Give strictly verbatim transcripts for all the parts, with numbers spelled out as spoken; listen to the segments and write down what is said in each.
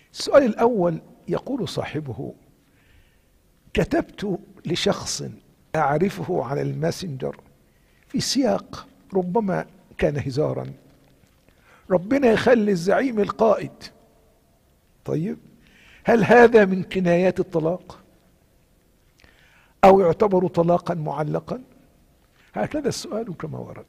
السؤال الأول يقول صاحبه: كتبت لشخص أعرفه على الماسنجر في سياق ربما كان هزارا: ربنا يخلي الزعيم القائد. طيب، هل هذا من كنايات الطلاق أو يعتبر طلاقا معلقا؟ هكذا السؤال كما ورد.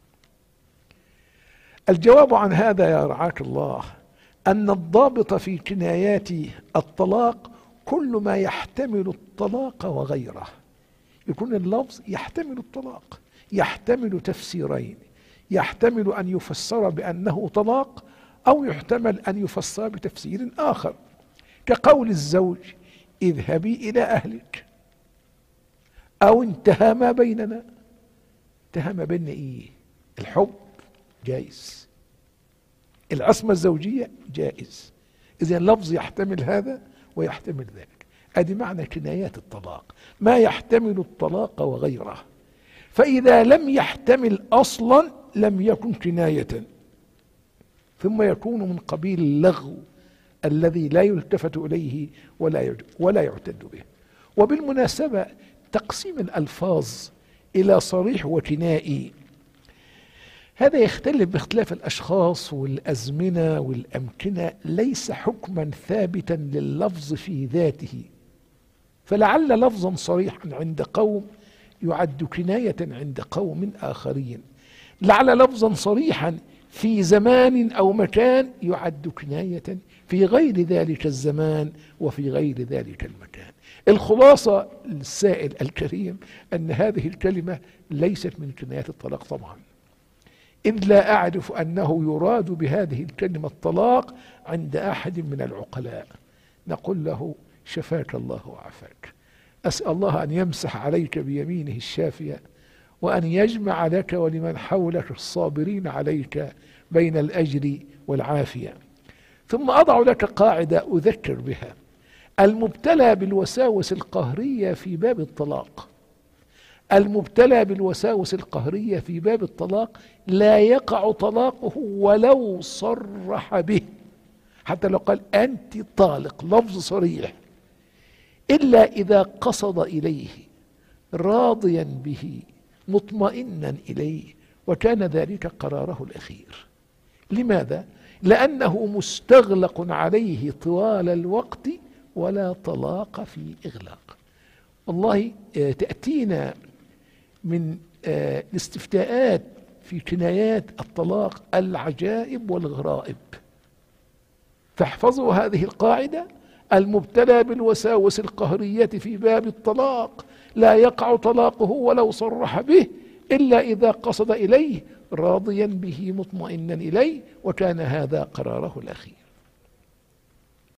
الجواب عن هذا يا رعاك الله أن الضابط في كنايات الطلاق كل ما يحتمل الطلاق وغيره. يكون اللفظ يحتمل الطلاق، يحتمل تفسيرين: يحتمل أن يفسر بأنه طلاق، أو يحتمل أن يفسر بتفسير آخر، كقول الزوج: اذهبي إلى أهلك، أو انتهى ما بيننا. انتهى ما بيننا إيه؟ الحب جائز، العصمة الزوجية جائز. إذن لفظ يحتمل هذا ويحتمل ذاك. أدي معنى كنايات الطلاق، ما يحتمل الطلاق وغيره. فإذا لم يحتمل أصلا لم يكن كناية، ثم يكون من قبيل اللغو الذي لا يلتفت إليه ولا ولا يعتد به. وبالمناسبة تقسيم الألفاظ إلى صريح وكنائي هذا يختلف باختلاف الأشخاص والأزمنة والأمكنة، ليس حكما ثابتا لللفظ في ذاته. فلعل لفظا صريحا عند قوم يعد كناية عند قوم آخرين، لعل لفظا صريحا في زمان أو مكان يعد كناية في غير ذلك الزمان وفي غير ذلك المكان. الخلاصة للسائل الكريم أن هذه الكلمة ليست من كنايات الطلاق طبعا، إذ لا أعرف أنه يراد بهذه الكلمة الطلاق عند أحد من العقلاء. نقول له: شفاك الله وعافاك، أسأل الله أن يمسح عليك بيمينه الشافية، وأن يجمع لك ولمن حولك الصابرين عليك بين الأجر والعافية. ثم أضع لك قاعدة أذكر بها: المبتلى بالوساوس القهرية في باب الطلاق المبتلى بالوساوس القهرية في باب الطلاق لا يقع طلاقه ولو صرح به، حتى لو قال أنت طالق لفظ صريح، إلا إذا قصد إليه راضيا به مطمئنا إليه وكان ذلك قراره الأخير. لماذا؟ لأنه مستغلق عليه طوال الوقت ولا طلاق في إغلاق. والله تأتينا من الاستفتاءات في كنايات الطلاق العجائب والغرائب، فاحفظوا هذه القاعدة: المبتلى بالوساوس القهرية في باب الطلاق لا يقع طلاقه ولو صرح به إلا إذا قصد إليه راضيا به مطمئنا إليه وكان هذا قراره الأخير.